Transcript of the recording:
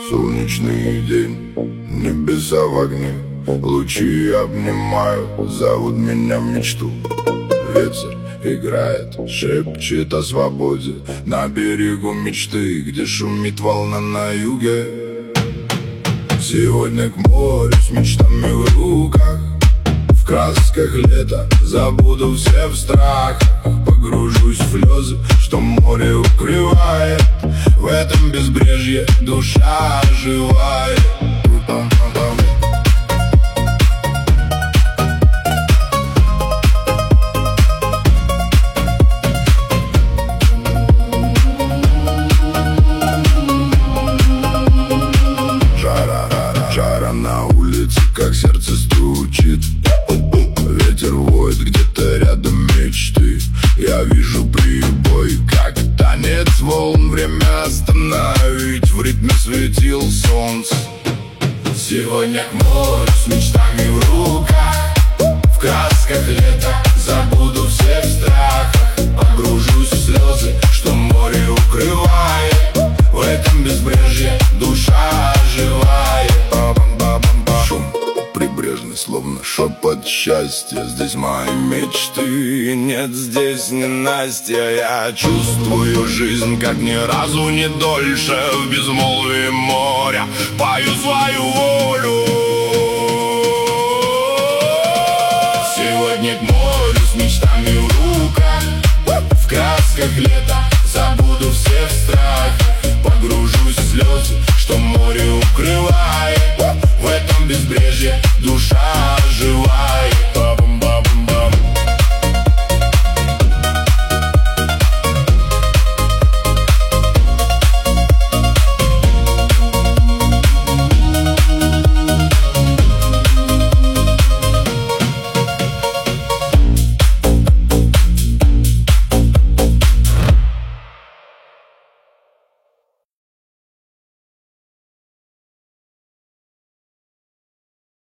Солнечный день, небеса в огне, лучи обнимают, зовут меня в мечту. Ветер играет, шепчет о свободе на берегу мечты, где шумит волна на юге. Сегодня к морю с мечтами в руках, в красках лета забуду все в страхах. Погружусь в слезы, что море укрывает, в этом безбрежье душа оживает. Жара на улице, как сердце стучит, ветер воет где-то рядом мечты. Я вижу прибой, как танец волн, время остановить, в ритме светил солнце. Сегодня к морю с мечтами в руках, в красках лета забуду все в страхах. Погружусь в слезы, что море укрывает, в этом безбрежье душа оживает. Шум прибрежный, словно шепот счастья. Здесь мои мечты, нет здесь ненастья. Я чувствую жизнь, как ни разу не дольше. В безмолвии моря пою свою волю.